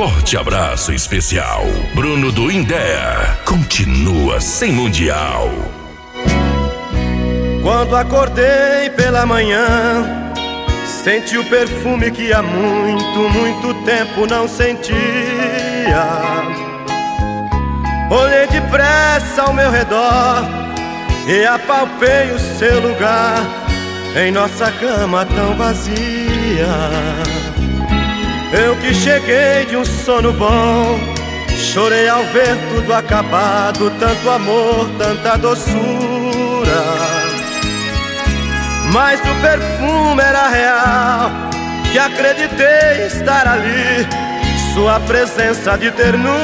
forte abraço especial. Bruno do Indé continua sem mundial. Quando acordei pela manhã, senti o perfume que há muito tempo não sentia. Olhei depressa ao meu redor e apalpei o seu lugar em nossa cama tão vazia. Eu que cheguei de um sono bom, chorei ao ver tudo acabado, tanto amor, tanta doçura. Mas o perfume era real, que acreditei estar ali, sua presença de ternura.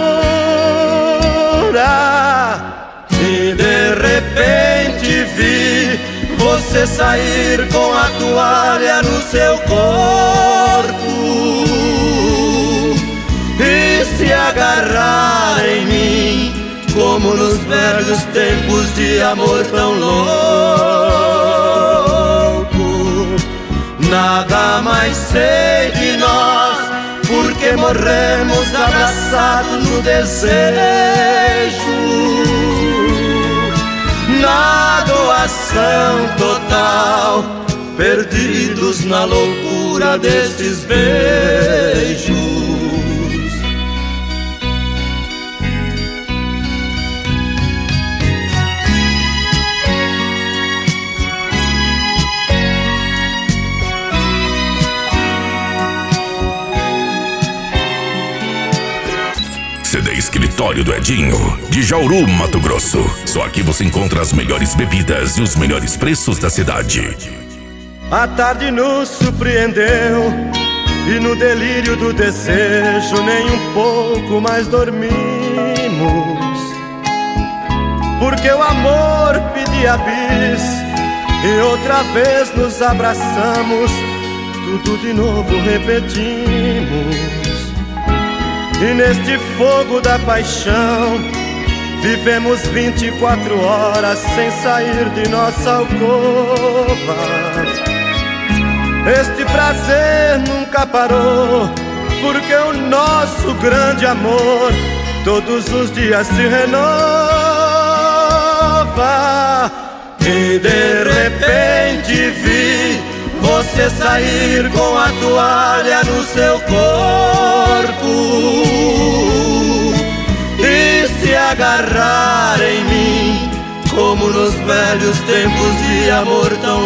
E de repente vi você sair com a toalha no seu corpo e se agarrar em mim, como nos velhos tempos de amor tão louco. Nada mais sei de nós, porque morremos abraçados no desejo, na doação total, perdidos na loucura destes beijos. CD Escritório do Edinho, de Jauru, Mato Grosso. Só aqui você encontra as melhores bebidas e os melhores preços da cidade. A tarde nos surpreendeu e no delírio do desejo nem um pouco mais dormimos, porque o amor pedia bis e outra vez nos abraçamos, tudo de novo repetimos. E neste fogo da paixão vivemos 24 horas sem sair de nossa alcova. Este prazer nunca parou, porque o nosso grande amor todos os dias se renova. E de repente vi você sair com a toalha no seu corpo e se agarrar em mim, como nos velhos tempos de amor tão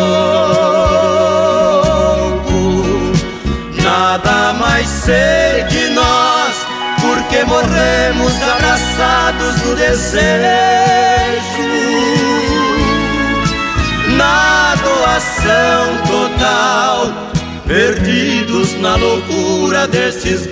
louco. Nada mais sei de nós, porque morremos abraçados no desejo, na doação total, perdidos na loucura desses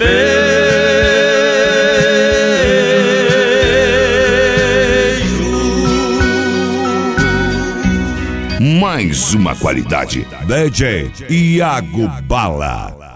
beijos. Mais uma qualidade. DJ Iago Bala.